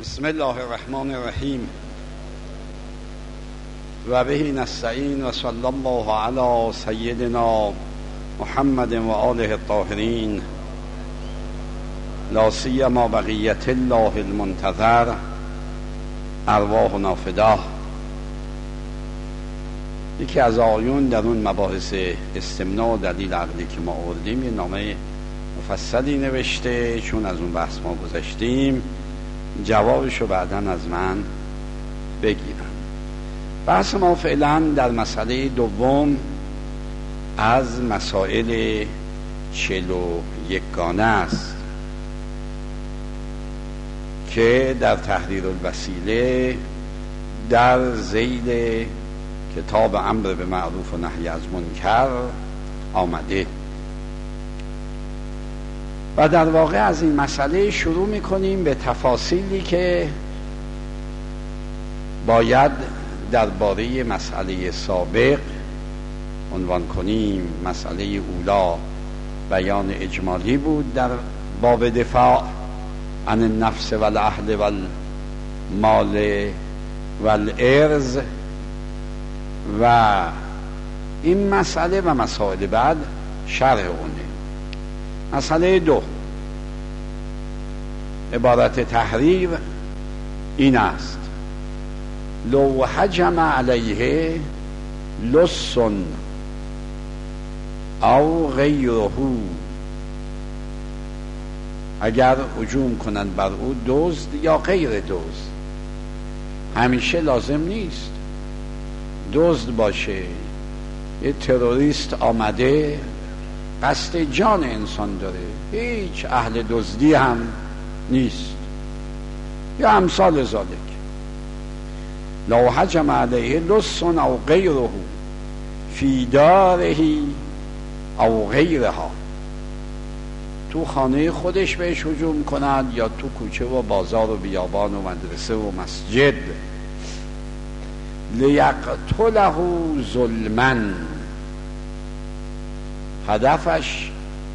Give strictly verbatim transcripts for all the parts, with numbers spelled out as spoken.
بسم الله الرحمن الرحیم و به نستعین و صلی الله علی سیدنا محمد و آله الطاهرین لا سیما بقیت الله المنتظر ارواحنا فداه. یکی از آیون در اون مباحث استمناء و دلیل عقلی که ما آوردیم یه نامه مفصلی نوشته، چون از اون بحث ما گذشتیم جوابشو بعداً از من بگیرم. بحث ما فعلا در مسئله دوم از مسائل چهل و یکگانه است که در تحریر الوسیله در ذیل کتاب امر به معروف و نهی از منکر آمده و در واقع از این مسئله شروع میکنیم به تفاصیلی که باید درباره مسئله سابق عنوان کنیم. مسئله اولا بیان اجمالی بود در باب دفاع عن النفس والاهل والمال والارض و این مسئله و مسائل بعد شرح اونه. مسئله دو عبارت تحریر این است: لو هجم علیه لص او غیره، اگر هجوم کنند بر او دزد یا غیر دزد، همیشه لازم نیست دزد باشه. یه تروریست آمده قصد جان انسان داره، هیچ اهل دزدی هم نیست یا امثال ذالک. لو هجم علیه لص او غیره فی داره او غیرها، تو خانه خودش بهش هجوم کند یا تو کوچه و بازار و بیابان و مدرسه و مسجد. لیقتله ظلما، هدفش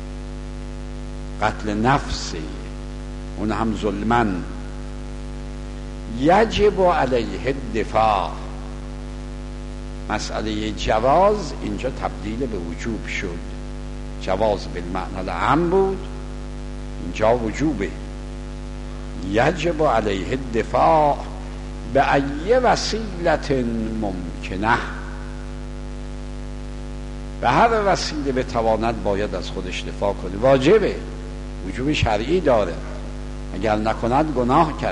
قتل نفسی، اون هم ظلما. یجب علیه الدفاع، مسئله جواز اینجا تبدیل به وجوب شد. جواز بالمعنی العام بود، اینجا وجوبه. یجب علیه الدفاع به ای وسیلت ممکنه، به هر وسیله بتواند باید از خودش دفاع کنه. واجبه، وجوب شرعی داره، اگر نکند گناه کرده.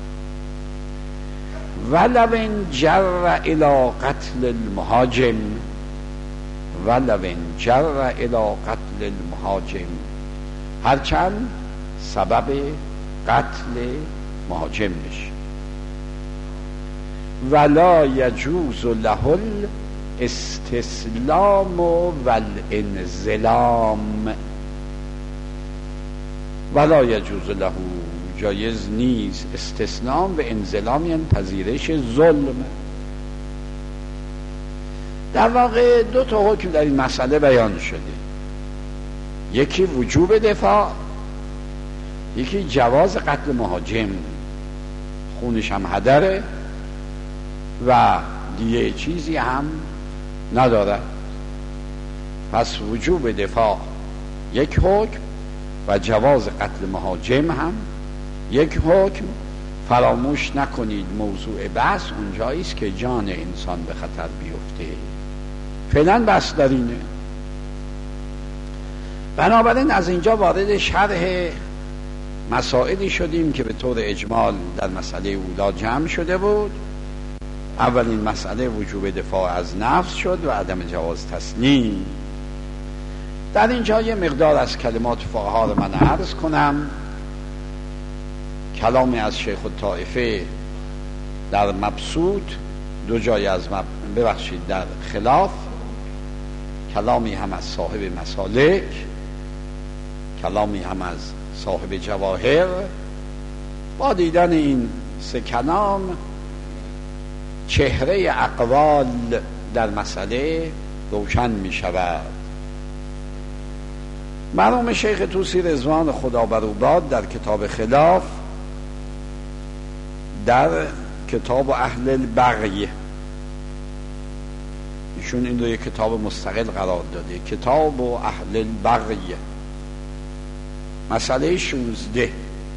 ولو ان جر الی قتل المهاجم، ولو ان جر الی قتل المهاجم، هرچند سبب قتل مهاجم بشه. ولا یجوز له استسلام و الانظلام، ولا یجوز له، جایز نیست استسلام و انظلام، یعنی پذیرش ظلم. در واقع دو تا حکم در این مسئله بیان شده، یکی وجوب دفاع، یکی جواز قتل مهاجم، خونش هم هدره و دیگه چیزی هم نداره. پس وجوب دفاع یک حکم و جواز قتل مهاجم هم یک حکم. فراموش نکنید موضوع بحث اونجایی است که جان انسان به خطر بیفته. فعلا بحث در اینه. بنابراین از اینجا وارد شرح مسائلی شدیم که به طور اجمال در مسئله اولا جمع شده بود. اولین مسئله وجوب دفاع از نفس شد و عدم جواز تسلیم. در اینجا یه مقدار از کلمات فقها رو من عرض کنم. کلامی از شیخ الطائفه در مبسوط، دو جای از مب... ببخشید در خلاف، کلامی هم از صاحب مسالک، کلامی هم از صاحب جواهر. با دیدن این سه کلام چهره اقوال در مسئله روشن می شود. مرحوم شیخ طوسی رضوان خدا بر او باد در کتاب خلاف در کتاب اهل البغی، ایشون این رو یک کتاب مستقل قرار داده، کتاب اهل البغی، مسئله شونزده،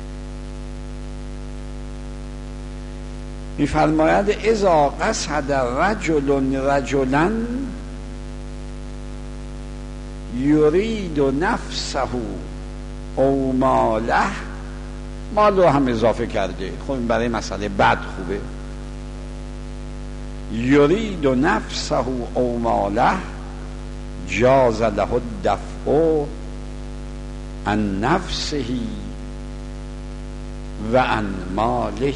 می‌فرماید اذا قصد رجل رجلا یرید نفسه او ماله، مال رو هم اضافه کرده، خب این برای مسئله بد خوبه. یرید نفسه او ماله جاز له الدفع عن نفسه و عن ماله،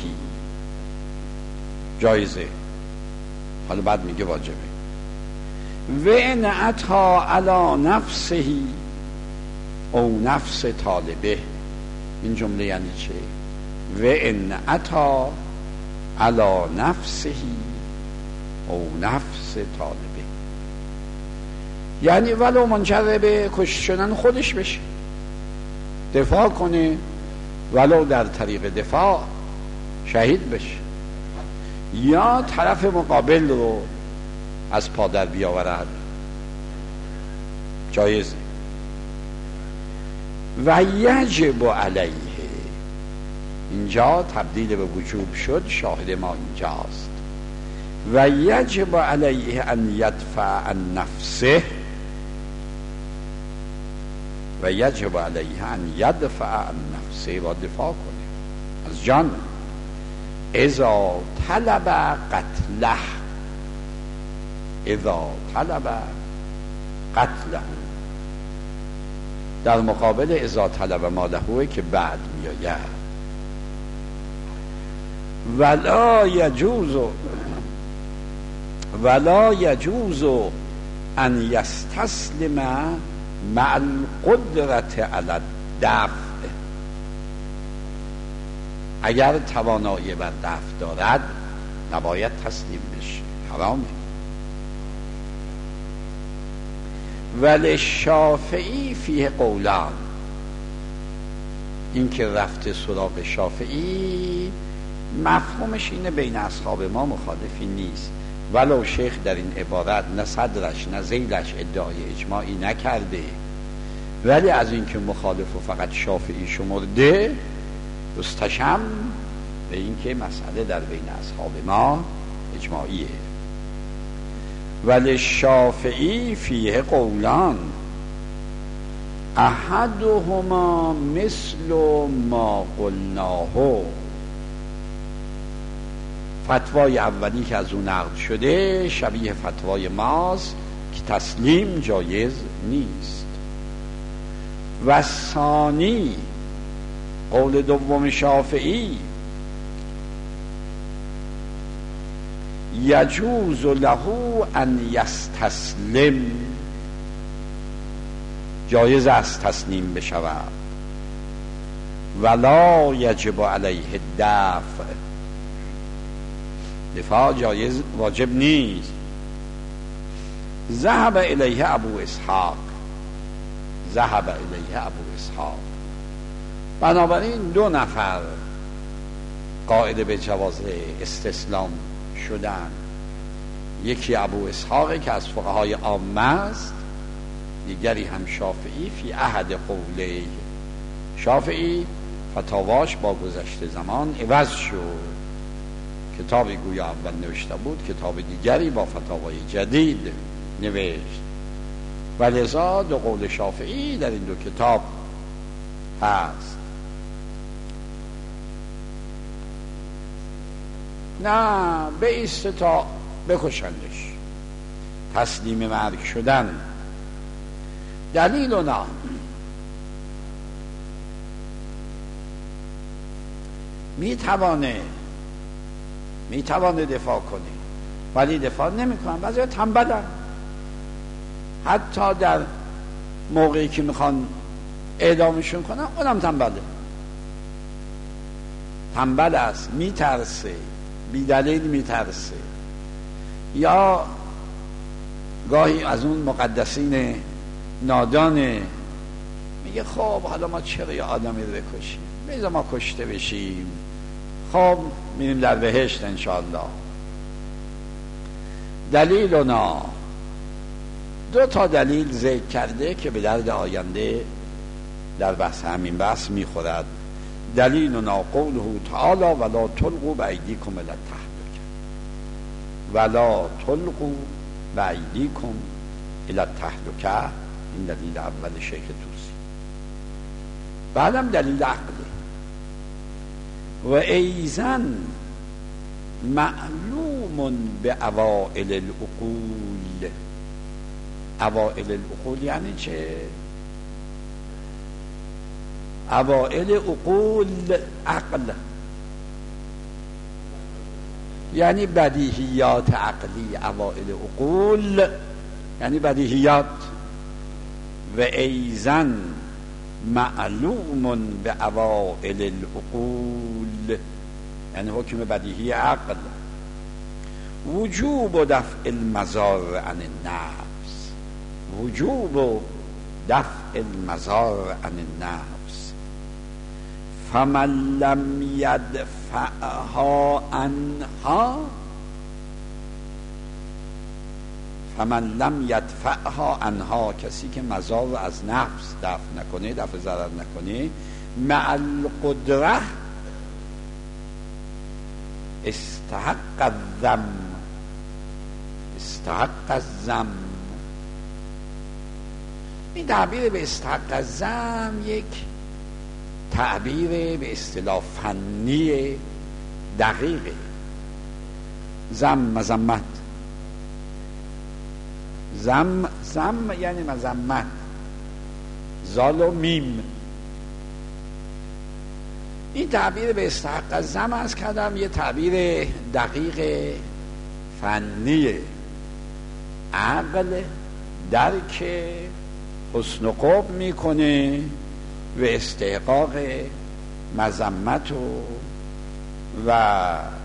جایزه. حالا بعد میگه واجبه. و ان عطا علی نفسه او نفس طالبه، این جمله یعنی چه؟ و ان عطا علی نفسه او نفس طالبه، یعنی ولو منجر به کشته شدن خودش بشه، دفاع کنه، ولو در طریق دفاع شهید بشه، یا طرف مقابل رو از پادر بیاورد، جایزه. و یجب علیه، اینجا تبدیل به وجوب شد، شاهد ما اینجاست. و یجب علیه ان یدفع عن نفسه، و یجب علیه ان یدفع عن نفسه، و دفاع کنه از جان. اذا طلب قتله، اذا طلب قتله، در مقابل اذا طلب ماله که بعد میآید. ولا یجوز ولا یجوز ان یستسلم مع القدرت علی الدفع، اگر توانایی بر دفع دارد نباید تسلیم بشه، حرامه. ولی شافعی فیه قولان، این که رفته سراغ شافعی مفهومش اینه بین اصحاب ما مخالفی نیست، ولو شیخ در این عبارت نه صدرش نه ذیلش ادعای اجماعی نکرده، ولی از این که مخالف و فقط شافعی شمرده مستشم به این که مسئله در بین اصحاب ما اجماعیه. ولی شافعی فیه قولان احدهما مثل ما قلناه، فتوای اولی که از اون نقل شده شبیه فتوای ماست که تسلیم جایز نیست. و ثانی، قول دوم شافعی، یجوز له ان یستسلم، جایز است تسلیم بشود، ولا یجب علیه الدفع، دفاع جایز واجب نیست. ذهب الیه ابو اسحاق، ذهب الیه ابو اسحاق، بنابراین دو نفر قائل به جواز استسلام شدن، یکی ابو اسحاق که از فقهای عامه است، دیگری هم شافعی فی احد قوله، شافعی فتاواش با گذشت زمان عوض شد، کتابی گویا اول نوشته بود، کتاب دیگری با فتاوای جدید نوشت، و لذا دو قول شافعی در این دو کتاب هست. نه به ایسته تا بکشندش، تسلیم مرگ شدن. دلیل نه، میتوانه میتوانه دفاع کنه ولی دفاع نمیکنن، بعضی تنبلن، حتی در موقعی که میخوان اعدامشون کنن اونم تنبله، تنبل است، میترسه، بی دلیل میترسه، یا گاهی از اون مقدسین نادانه میگه خب حالا ما چرا یه آدمی رو بکشیم، بذار ما کشته بشیم، خب میریم در بهشت انشاءالله. دلیلنا، دو تا دلیل ذکر کرده که به درد آینده در بحث همین بحث میخورد. دلیلنا قوله تعالی ولا تلقوا بایدیکم الی التهلکه، ولا تلقوا بایدیکم الی التهلکه. این دلیل اول شیخ توسی. بعدم دلیل عقلی. و ایزن معلوم به اوائل العقول. اوائل العقول یعنی چه؟ اوائل عقول عقل، یعنی بدیهیات عقلی. اوائل عقول یعنی بدیهیات. و ایزن معلوم به اوائل العقول یعنی حکم بدیهی عقل. وجوب دفع المضار عن النفس، وجوب دفع المضار عن النفس. فمن لم يدفعها عنها، فمن لم يدفعها عنها، کسی که مضار رو از نفس دفع نکنه، دفع ضرر نکنه، مع القدره استحق الذم، استحق الذم. این تعبیر به استحق الذم یک تعبیر به اصطلاح فنی دقیقه. ذم مذمت، ذم ذم یعنی مذمت، زال و میم. این تعبیر به استحق الذم از کردم یه تعبیر دقیق فنی. عقل درک حسن و قبح میکنه و استحقاق مذمت و و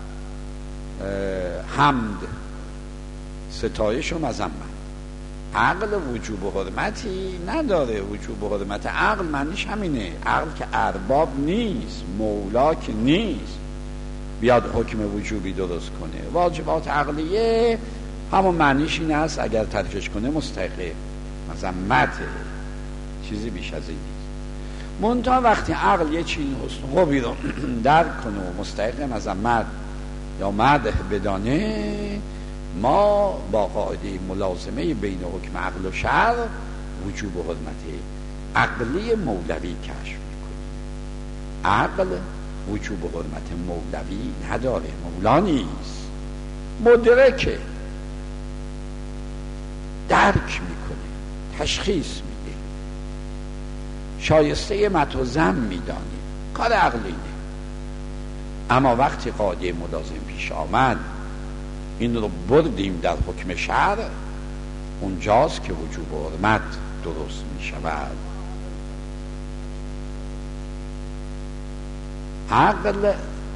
حمد، ستایش و مذمت. عقل وجوب و حرمتی نداره. وجوب و حرمت عقل معنیش همینه. عقل که ارباب نیست، مولا که نیست بیاد حکم وجوبی درست کنه. واجبات عقلیه همون معنیش این است اگر ترکش کنه مستحق مذمته، چیزی بیش از این نیست. منتها وقتی عقل یه چیزی حسن خوبی رو درک کنه و مستحق مذمت یا مدح بدانه، ما با قاعده ملازمه بین حکم عقل و شرع وجوب و حرمت عقلی مولوی کشف میکنیم. عقل وجوب و حرمت مولوی نداره، مولا نیست، مدرکه، درک میکنه، تشخیص میده، شایسته مدح و ذم میدانه، کار عقلینه. اما وقتی قاعده ملازم پیش آمد این رو بردیم در حکم شرع، اونجاست که وجوب و حرمت درست می شود. عقل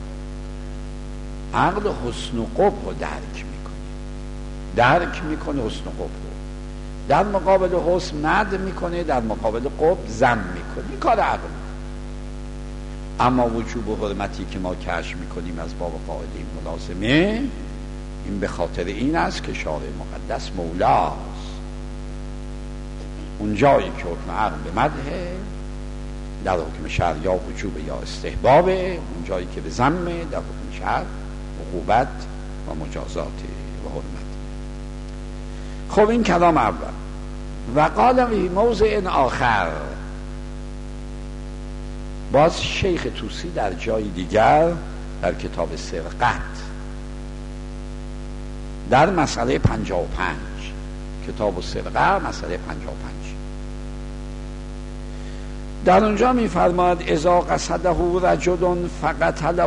عقل حسن و قبح رو درک میکنه، درک میکنه حسن و قبح رو، در مقابل حسن مدح میکنه، در مقابل قبح ذم میکنه. این کار عقل. اما وجوب و حرمتی که ما کشف میکنیم از باب قاعده ملازمه، این به خاطر این است که شارع مقدس مولاست. اون جایی که حکم عقل به مدحه در حکم شرع یا وجوب یا استحبابه، اون جایی که به ذمه در حکم شرع عقوبت و مجازات و حرمت. خب این کلام اول. و قال فی موضع آخر، باز شیخ توسی در جای دیگر در کتاب سرقت در مسئله پنجاه و پنج، کتاب سرقه مسئله پنجاه و پنج، در اونجا می فرماید اذا قصده رجل فقتله،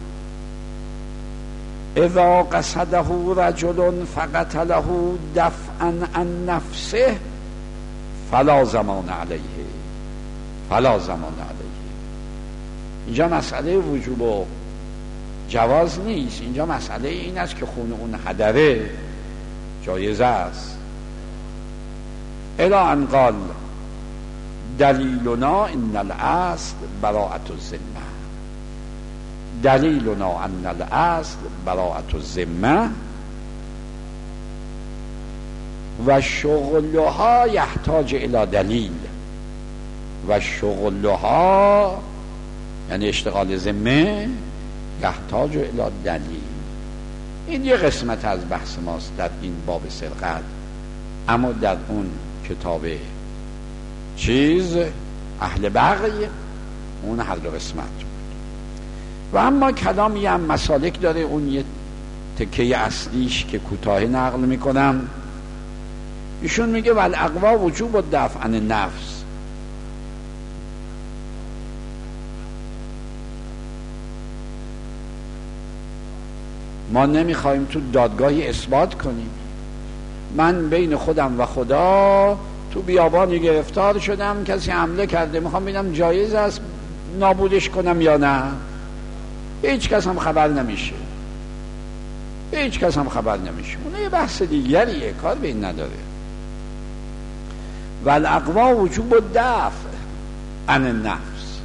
اذا قصده رجل فقتله دفعا عن نفسه فلا زمان علیه، فلا زمان علیه. اینجا مسئله وجوب و جواز نیست، اینجا مسئله این است که خون اون هدره جایزه است. الی ان قال دلیلنا ان الاصل براءت الذمه، دلیلنا ان الاصل براءت الذمه و شغلها یحتاج الی دلیل و شغلها یعنی اشتغال ذمه یحتاج الی دلیل. این یه قسمت از بحث ماست در این باب سرقت، اما در اون کتاب چیز اهل بغی اون هر دو قسمت بود. و اما کلامی هم مسالک داره، اون یه تکه اصلیش که کوتاه نقل میکنم. ایشون میگه والاقوا وجوب الدفع عن النفس. ما نمیخوایم تو دادگاهی اثبات کنیم من بین خودم و خدا تو بیابانی گرفتار شدم، کسی حمله کرده، میخوام ببینم جایز است نابودش کنم یا نه. هیچ کس هم خبر نمیشه، هیچ کس هم خبر نمیشه. اون یه بحث دیگریه، کار به این نداره. والاقوا وجوب الدفع عن النفس.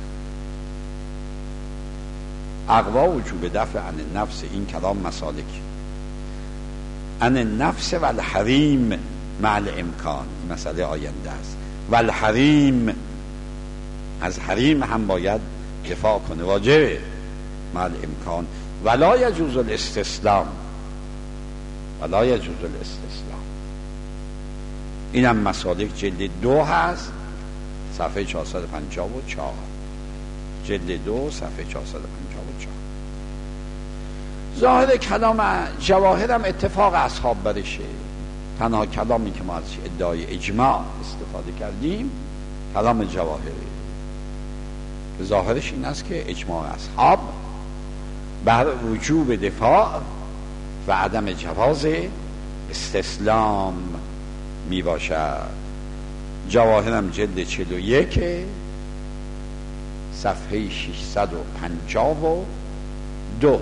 اقوا وجوب دفع عن النفس، این کلام مسالک عن النفس والحریم مع الامکان، این مسئله آینده است. والحریم، از حریم هم باید دفاع کنه، واجبه مع الامکان. ولا یجوز الاستسلام، ولا یجوز الاستسلام. اینم مسالک جلد دو هست، صفحه چهارصد و پنجاه و چهار. جلد دو صفحه چهارصد و پنجاه و چهار. ظاهر کلام جواهرم اتفاق اصحاب برشه. تنها کلامی که ما از ادعای اجماع استفاده کردیم کلام جواهره. ظاهرش این است که اجماع اصحاب بر وجوب دفاع و عدم جواز استسلام می باشد. جواهرم جلد چهل و یک صفحه ششصد و پنجاه و دو.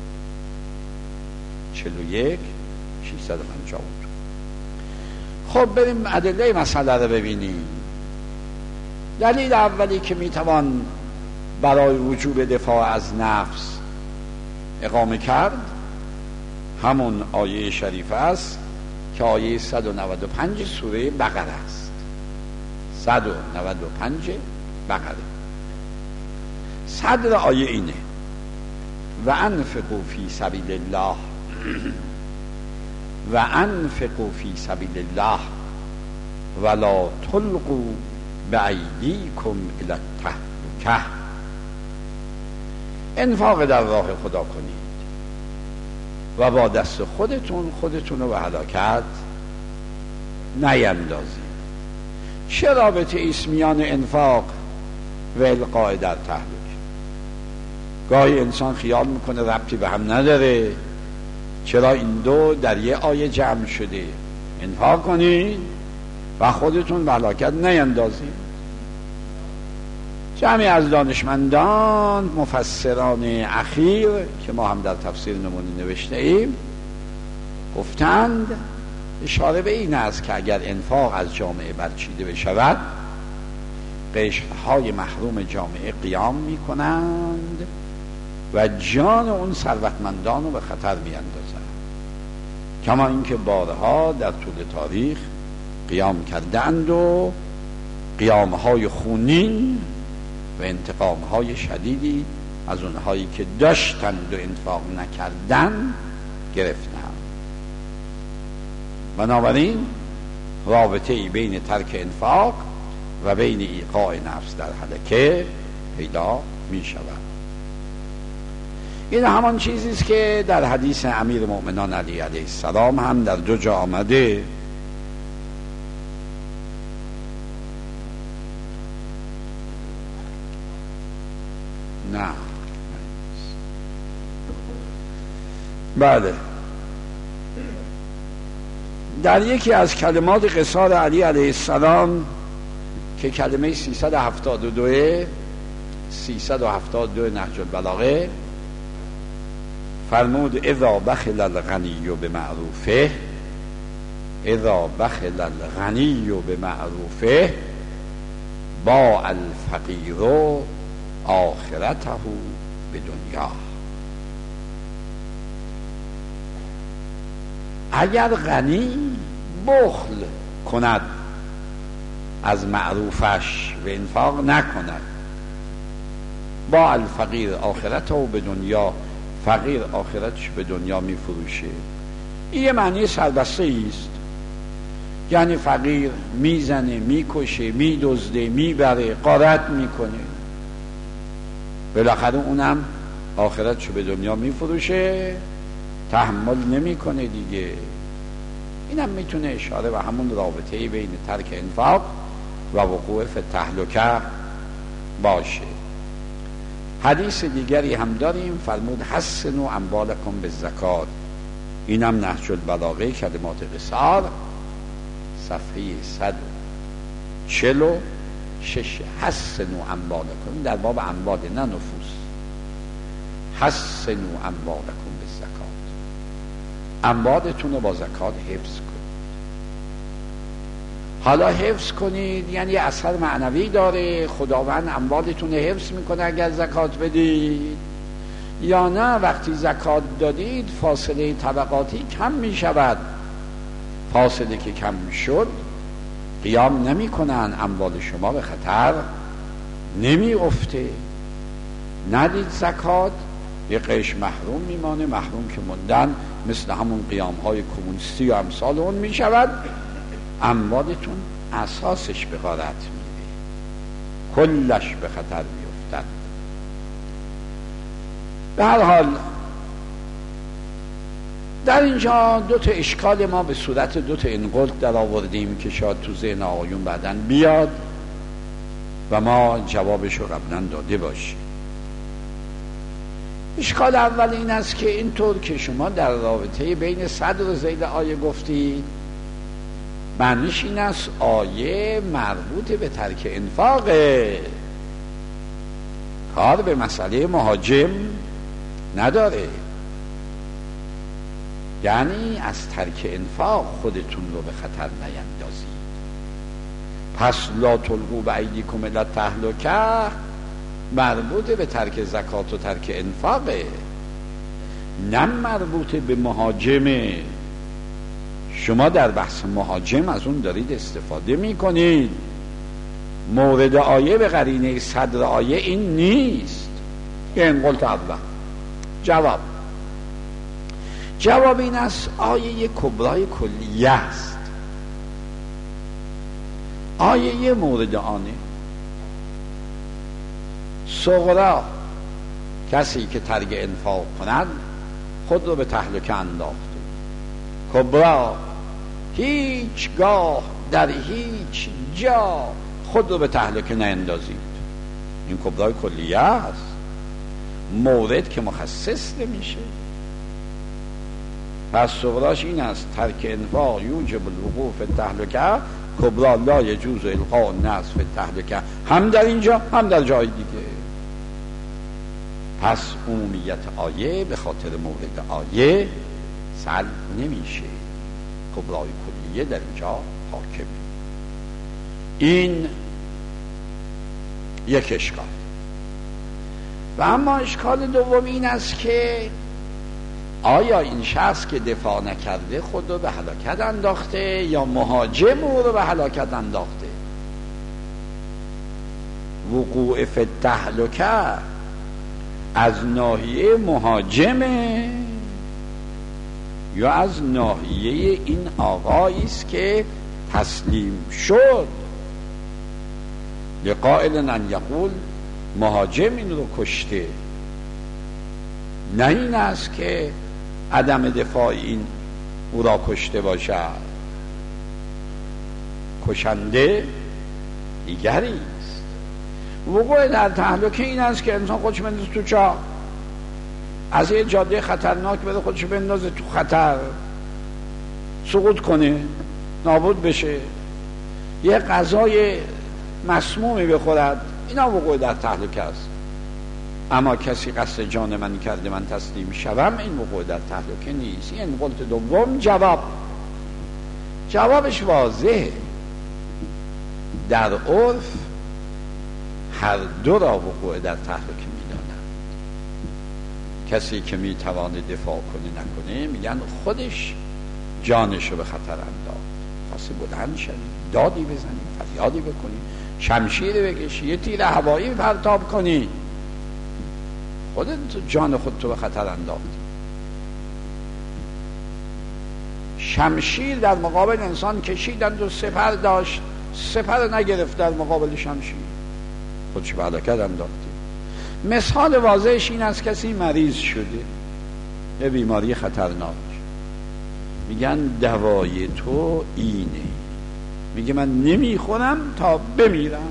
چهل و یک ششصد و پنجاه و دو. خب بریم ادله مسئله رو ببینیم. دلیل اولی که میتوان برای وجوب دفاع از نفس اقامه کرد همون آیه شریفه است که آیه صد و نود و پنج سوره بقره است. صد و نود و پنج بقره. صدر آیه اینه: و انفقوا فی سبیل الله و انفقوا فی سبیل الله ولا تلقوا بایدیکم الی التهلکه. انفاق در راه خدا کنید و با دست خودتون خودتون رو به هلاکت نیندازید. چه رابطه ایست میان انفاق و القاء در تهلکه؟ گاهی انسان خیال میکنه ربطی به هم نداره، چرا این دو در یه آیه جمع شده؟ انفاق کنید و خودتون به هلاکت نیندازید. جمعی از دانشمندان مفسران اخیر که ما هم در تفسیر نمونه نوشته ایم گفتند اشاره به این است که اگر انفاق از جامعه برچیده بشود قشرهای محروم جامعه قیام می کنند و جان اون ثروتمندان رو به خطر می اندازند، کما اینکه بارها در طول تاریخ قیام کردند و قیامهای خونین و انتقامهای شدیدی از اونهایی که داشتند و انفاق نکردن گرفتند. بنابراین رابطه ای بین ترک انفاق و بین ایقاع نفس در هلکه پیدا می شود. این همان چیزی است که در حدیث امیر مؤمنان علی علیه السلام هم در دو جا آمده. نه بله، در یکی از کلمات قصار علی علیه السلام که کلمه سیصد و هفتاد و دو سیصد و هفتاد و دو نهج البلاغه فرمود اذا بخل الغنی بمعروفه، اذا بخل الغنی بمعروفه با الفقیر آخرته به دنیا. اگر غنی بخل کند از معروفش و انفاق نکند، با الفقیر آخرت و به دنیا، فقیر آخرتش به دنیا می فروشه. این یه معنی سربسته است، یعنی فقیر میزنه، میکشه، میدزده، میبره، غارت میکنه، بالاخره اونم آخرتشو به دنیا میفروشه، تحمل نمیکنه دیگه. اینم میتونه اشاره به همون رابطه بین ترک انفاق و وقوع فی التهلکه باشه. حدیث دیگری هم داریم، فرمود حسنوا اموالکم بالزکات. اینم نهج البلاغه کلمات قصار صفحه صد و چهل و شش. حسنوا اموالکم در باب اموال، نه نفوس. حسنوا اموالکم بالزکات، اموالتون رو با زکات حفظ کنید. حالا حفظ کنید یعنی اثر معنوی داره، خداوند اموالتون رو حفظ میکنه اگر زکات بدید، یا نه وقتی زکات دادید فاصله طبقاتی کم میشود، فاصله که کم شد قیام نمی کنن، اموال شما به خطر نمی افته. ندید زکات یه قش محروم میمانه، محروم که موندن مثل همون قیام های کمونیستی و امثال اون می شود، اموالتون اساسش به غارت میره، کلش به خطر میفتد. به هر حال در اینجا دو تا اشکال ما به صورت دو تا انقلت در آوردیم که شاید تو ذهن آقایون بعدن بیاد و ما جوابش رو قبلا داده باشیم. اشکال اول این است که اینطور که شما در رابطه بین صدر و ذیل آیه گفتید، معنیش این است آیه مربوط به ترک انفاقه، کار به مسئله مهاجم نداره. یعنی از ترک انفاق خودتون رو به خطر نیندازید. پس لا تلقوا بایدیکم الی التهلکه مربوط به ترک زکات و ترک انفاقه، نه مربوط به مهاجمه. شما در بحث مهاجم از اون دارید استفاده میکنید. مورد آیه به قرینه صدر آیه این نیست. یه انقلت اول. جواب جواب این است آیه کبرای کلیه است. آیه مورد آنه صغرا کسی که ترک انفاق کند خود رو به تهلکه انداخته، کبرا هیچگاه در هیچ جا خود رو به تهلکه ناندازید. این کبرای کلیه است، مورد که مخصص نمیشه. پس صغراش این است ترک انفاق یوجب الوقوع فی التهلکه، کبرا لا یجوز القاء الناس فی التهلکه، هم در اینجا هم در جای دیگه. پس عمومیت آیه به خاطر مورد آیه سلب نمیشه، کبرای کلیه در اینجا حاکمه. این یک اشکال. و اما اشکال دوم این است که آیا این شخص که دفاع نکرده خود رو به هلاکت انداخته یا مهاجم او رو به هلاکت انداخته؟ وقوع فی التهلکه از ناحیه مهاجمه یا از ناحیه این آقایی است که تسلیم شد؟ لقائل ان یقول مهاجم این رو کشته، نه این است که عدم دفاع این او را کشته باشد. کشنده دیگری است. وقوع در تهلکه این است که انسان خودش بندازه تو چاه، از یه جاده خطرناک بده خودش بندازه تو خطر، سقوط کنه، نابود بشه، یه غذای مسمومی بخورد، اینا وقوع در تهلکه است. اما کسی قصد جان من کرده من تسلیم شوم، این وقوع در تهلکه نیست. این قلت دوم. جواب جوابش واضحه. در عرف هر دو را وقوع در تهلکه میدانند. کسی که میتواند دفاع کنه نکنه میگن خودش جانش رو به خطر انداخت. خواستی بلند شدی، دادی بزنی، فریادی بکنی، شمشیر بکشی، یه تیر هوایی پرتاب کنی، خودت جان خودتو به خطر انداختی. شمشیر در مقابل انسان کشیدند و سپر داشت، سپر نگرفت در مقابل شمشیر، خودش به هلاکت انداختی. مثال واضحش این است کسی مریض شده، یه بیماری خطرناک، میگن دوای تو اینه، میگه من نمیخورم تا بمیرم.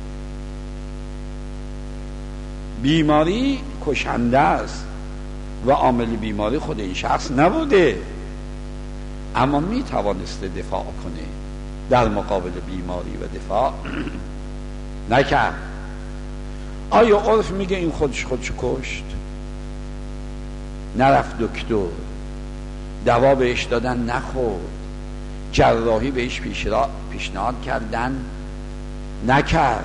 بیماری کشنده است و عامل بیماری خود این شخص نبوده، اما میتوانسته دفاع کنه در مقابل بیماری و دفاع نکرد. آیا عرف میگه این خودش خودش کشت؟ نرفت دکتر، دوا بهش دادن نخورد، جراحی بهش پیشنهاد کردن نکرد،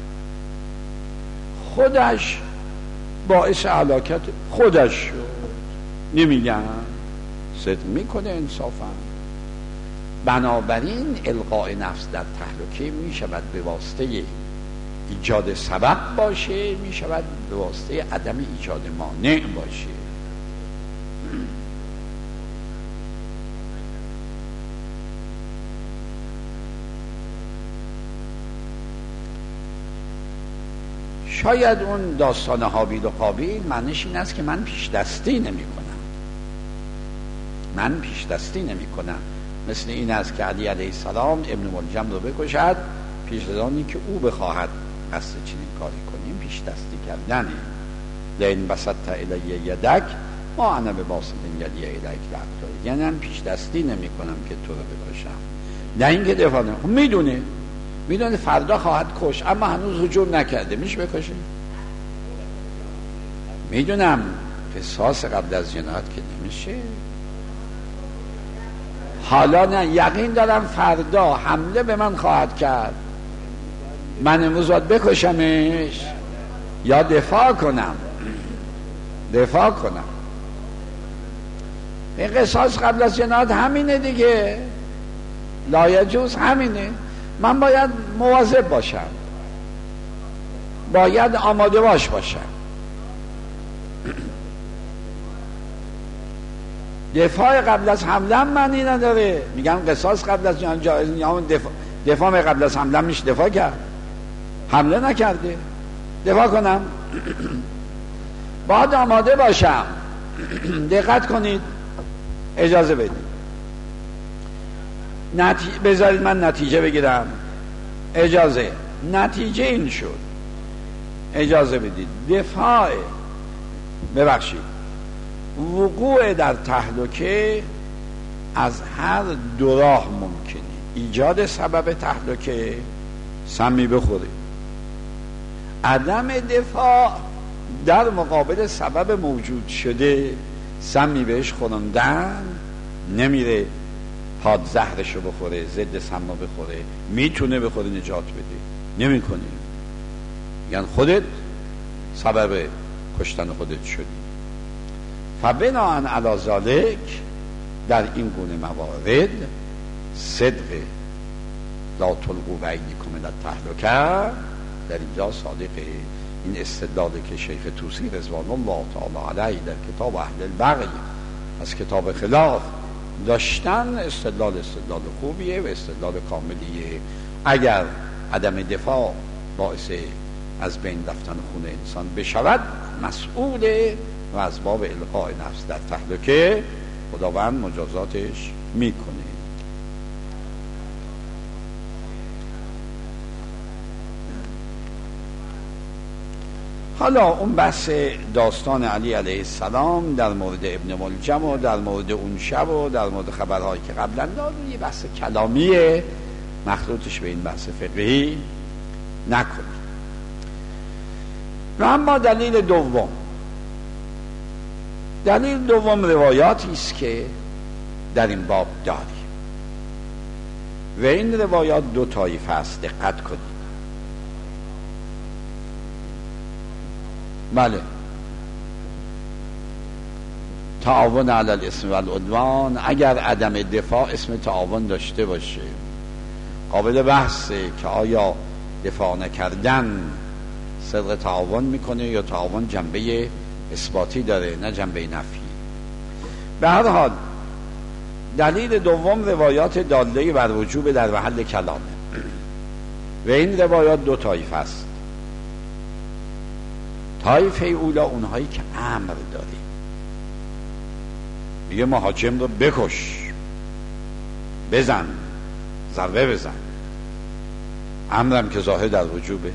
خودش باعث هلاکت خودش شد. نمیگن صدق میکنه انصافا. بنابراین القاء نفس در تهلکه میشود به واسطه ایجاد سبب باشه، میشود به واسطه عدم ایجاد مانع باشه. شاید اون داستان هابیل و قابیل معنیش این است که من پیش دستی نمی کنم، من پیش دستی نمی کنم. مثل این است که علی علیه السلام ابن ملجم رو بکشد پیش از آنی که او بخواهد قصد چنین کاری کنیم. پیش دستی کردنه. لئن بسطت الی یدک ما انا بباسط یدی الیک لأقتلک، یعنی من پیش دستی نمی کنم که تو رو بکشم، نه اینکه دفاع نکنم. میدونه میدونه فردا خواهد کش، اما هنوز هجوم نکرده، میشه بکشه؟ میدونم قصاص قبل از جنایت که نمیشه. حالا نه، یقین دارم فردا حمله به من خواهد کرد، من امروز باید بکشمش یا دفاع کنم؟ دفاع کنم. این قصاص قبل از جنایت همینه دیگه، لایجوز همینه. من باید مواظب باشم، باید آماده باش باشم. دفاع قبل از حمله معنی نداره. میگم قصاص قبل از جنایت جایز نیست. دفاع دفاع قبل از حمله میشه دفاع کرد، حمله نکرده، دفاع کنم. باید آماده باشم. دقت کنید، اجازه بدید نتی... بذارید من نتیجه بگیرم. اجازه نتیجه این شد، اجازه بدید دفاع ببخشید وقوع در تهلکه از هر دو راه ممکنه. ایجاد سبب تهلکه، سمی بخوره. عدم دفاع در مقابل سبب موجود شده، سمی بهش خوردن نمیره، پاد زهرشو بخوره، ضد سما بخوره، میتونه بخوره نجات بده، نمیکنه. یعنی خودت سبب کشتن خودت شدی. فبناء علی ذلک در این گونه موارد صدق لا تلقوا بأیدیکم الی التهلکه در اینجا صادقه. این استدلالی که شیخ طوسی رضوان الله تعالی علیه در کتاب اهل البغی از کتاب خلاف داشتن، استدلال استدلال خوبیه و استدلال کاملیه. اگر عدم دفاع باعث از بین رفتن خون انسان بشود، مسئوله و از باب القاء نفس در تهلکه خداوند مجازاتش میکنه. حالا اون بحث داستان علی علیه السلام در مورد ابن ملجم و در مورد اون شب و در مورد خبرهایی که قبلا داد یه بحث کلامیه، مخلوطش به این بحث فقهی نکنید. و اما دلیل دوم، دلیل دوم روایاتی است که در این باب داریم و این روایات دو طایفه است. دقت کنید. بله تعاون علی الاسم و العدوان اگر عدم دفاع اسم تعاون داشته باشه، قابل بحثه که آیا دفاع نکردن صدق تعاون میکنه یا تعاون جنبه اثباتی داره نه جنبه نفی. به هر حال دلیل دوم روایات داله بر وجوب در محل کلامه و این روایات دو طایفه است. طایفه اولا اونهایی که امر داره، میگه مهاجم رو بکش، بزن، ضربه بزن. امرم که ظاهر در وجوبه،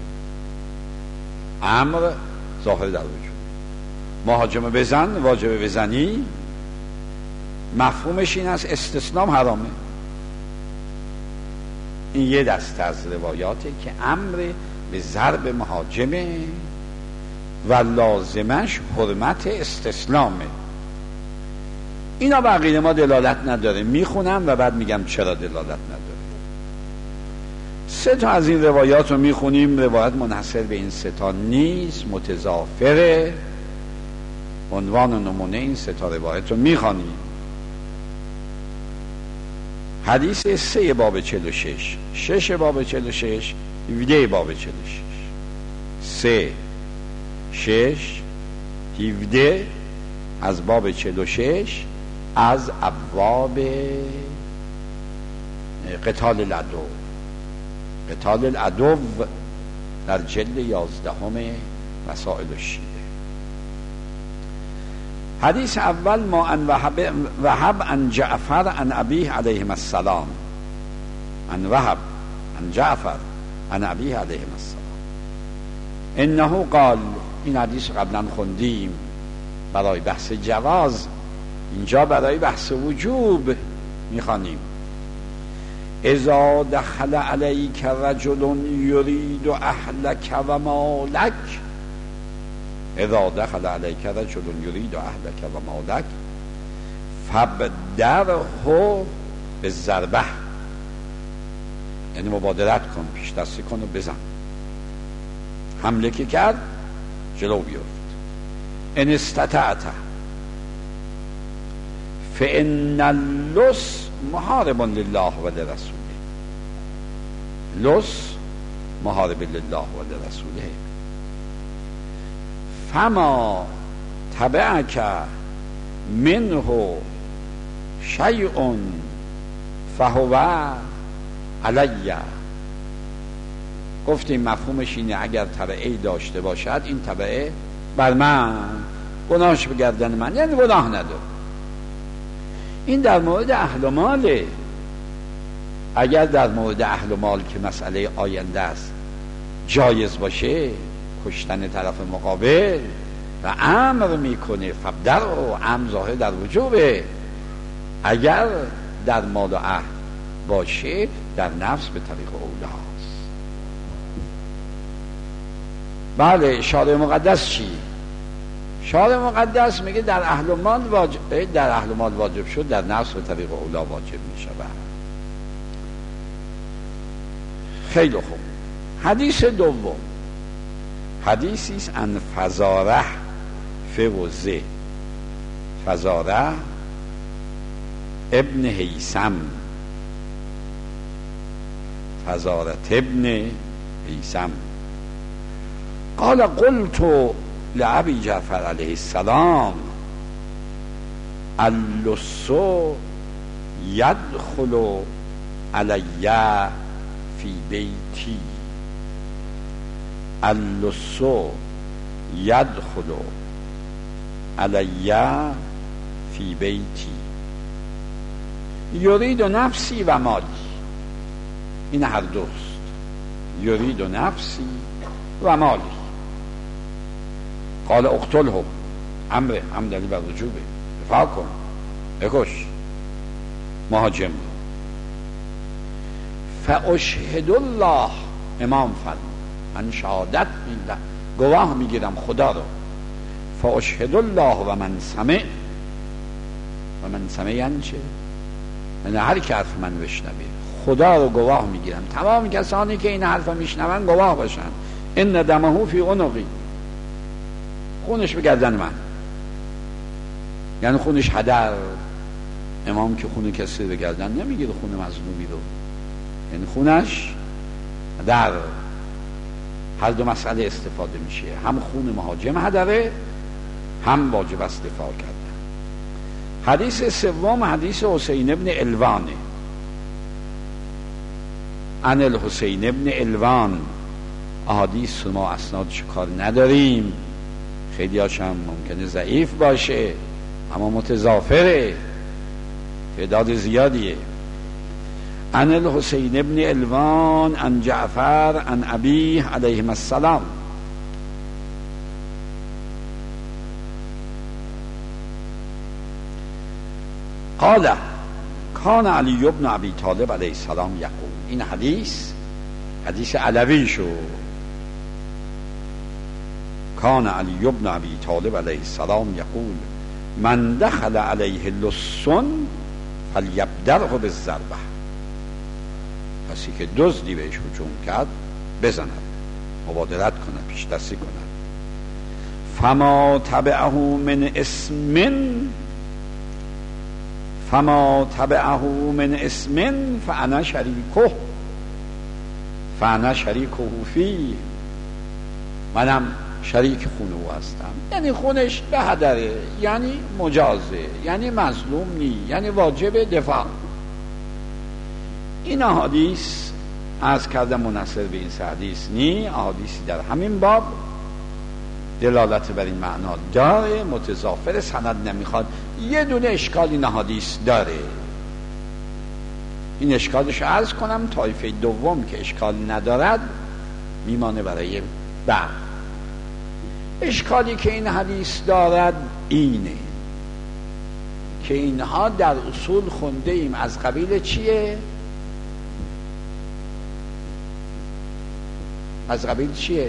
امر ظاهر در وجوب. مهاجم بزن، واجب بزنی، مفهومش این است استثنام حرامه. این یه دسته از روایاته که امر به ضرب مهاجمه و لازمش حرمت استسلامه. اینا بقیه ما دلالت نداره، میخونم و بعد میگم چرا دلالت نداره. سه تا از این روایات رو میخونیم، روایت منحصر به این سه تا نیست، متضافره. عنوان و نمونه این سه تا روایت رو میخوانیم. حدیث سه باب چهل و شش، شش باب چهل و شش، هفده باب چهل و شش. سه، شش، هفده از باب چهل و شش از ابواب قتال العدو. قتال العدو در جلد یازدهم مسائل الشیعه. حدیث اول ما ان وهب وهب ان جعفر ان ابیه علیه السلام، ان وهب ان جعفر ان ابیه علیه السلام انه قال. این حدیث قبلا خوندیم برای بحث جواز، اینجا برای بحث وجوب میخوانیم. اذا دخل علیک رجل یرید اهلک و مالک، اذا دخل علیک رجل یرید اهلک و مالک فبدره بالضربه، یعنی مبادرت کن، پیش دستی کن و بزن. حمله که کرد جلو بیفت. ان استطعت فان اللص محارب لله و لرسوله. لص محارب لله و لرسوله. فما تبعک منه شیء فهو علی. گفتیم مفهومش اینه اگر تبعی داشته باشد این تبعه بر من، گناهش به گردن من، یعنی گناه نداره. این در مورد اهل ماله. اگر در مورد اهل مال که مسئله آینده است جایز باشه کشتن طرف مقابل و امر میکنه فبدر و امر ظاهر در وجوبه. اگر در مال و اهل باشه در نفس به طریق اولاست. بله. شارع مقدس چی؟ شارع مقدس میگه در اهل مال واجب، در اهل مال واجب شد در نفس به طریق اولا واجب میشه. خیلی خوب. حدیث دوم حدیثی است ان فزاره فوزه، فزاره ابن هیثم، فزاره ابن هیثم قال قلت لأبي جعفر علیه السلام اللص يدخل علی فی بیتی، اللص يدخل علی فی بیتی یرید نفسی و مالی. این هر دوست، یرید نفسی و مالی. قال اقتله، امره، هم دلیل بر وجوبه، دفاع کن، بکش مهاجم. فاشهد الله، امام فرمود من شهادت میدم، گواه میگیرم خدا رو. فاشهد الله و من سمع، و من سمع یعنی چه؟ یعنی هر که حرف من بشنوه خدا رو گواه میگیرم، تمام کسانی که این حرف میشنون گواه باشن. ان دمه فی عنقی، خونش به گردن من. یعنی خونش هدر. امام که خون کسی به گردن نمیگیره، خون مظلومی رو، یعنی خونش هدر. هر دو مسئله استفاده میشه، هم خون مهاجم هدره، هم واجب است دفاع کردن. حدیث سوم حدیث حسین ابن الوانه. عن الحسین ابن الوان. احادیث ما اسنادش کار نداریم، خیلی هاشم ممکنه ضعیف باشه، اما متضافره، تعداد زیادیه. عن الحسین ابن الوان عن جعفر عن ابیه علیه السلام قال کان علی بن ابی طالب علیه السلام یقول. این حدیث حدیث علوی شو. کان علی بن ابی طالب علیه السلام یقول من دخل علیه لص فلیبدره بالضربه. کسی که دزدی بهش هجوم کرد بزند، مبادرت کنه، پیش دستی کنه. فما تبعه من اسم فما تبعه من اسم فانا شریکه فانا شریکه فی. منم شریک خون او هستم. یعنی خونش به هدره، یعنی مجازه، یعنی مظلوم نی، یعنی واجب دفاع. این احادیث از کردم منحصر به این سه حدیث نی، احادیثی در همین باب دلالت بر این معنا داره، متضافر، سند نمیخواد. یه دونه اشکال این احادیث داره، این اشکالش عرض کنم. طایفه دوم که اشکال ندارد میمانه برای بعد. اشکالی که این حدیث دارد اینه که اینها در اصول خونده ایم از قبیل چیه؟ از قبیل چیه؟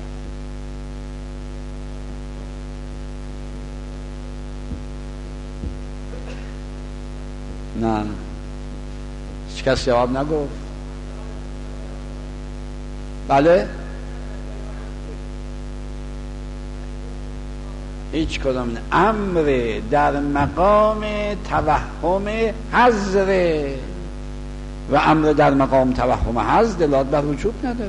نه هیچ کس جواب نگفت. بله هیچ کدام. امر در مقام توهم حظر و امر در مقام توهم حظر دلالت بر وجوب نداره.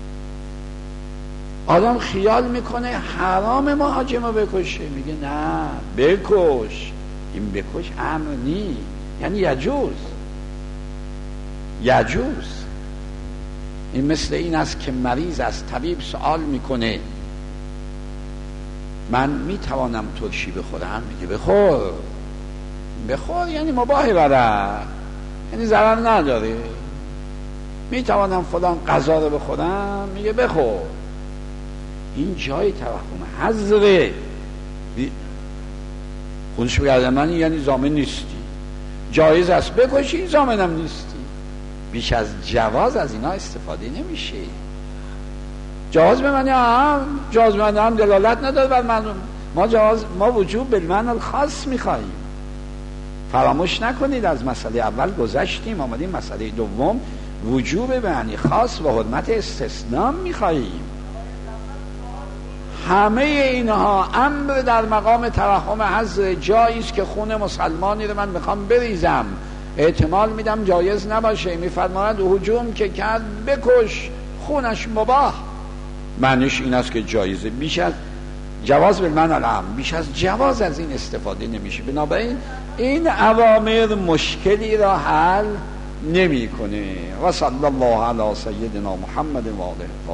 آدم خیال میکنه حرام مهاجم رو بکشه، میگه نه بکش. این بکش امر نی، یعنی یجوز. یجوز. این مثل این است که مریض از طبیب سوال میکنه من میتوانم ترشی بخورم؟ میگه بخور. بخور یعنی مباح برد، یعنی ضرر نداره. میتوانم فلان غذا رو بخورم؟ میگه بخور. این جای توهم حظره. خودش بگرده من یعنی ضامن نیستی، جایز است بکشی، ضامنم نیستی. بیش از جواز از اینا استفاده نمیشه. جواز به معنی هم جواز به معنی هم دلالت نداره بر معنی. ما جواز ما وجوب بالمعنی الخاص میخواییم. فراموش نکنید از مسئله اول گذشتیم، آمدیم مسئله دوم وجوب به معنی خاص و حرمت استثناء میخواییم. همه اینها امر در مقام توهم حظر. جاییست که خون مسلمانی رو من میخوام بریزم، احتمال میدم جایز نباشه، میفرماید هجوم که کرد بکش، خونش مباح. معنیش این است که جایزه. بیش از جواز بالمعنی العام، بیش از جواز از این استفاده نمیشه. بنابراین این اوامر مشکلی را حل نمیکنه. و صلی الله علی سیدنا محمد و آله.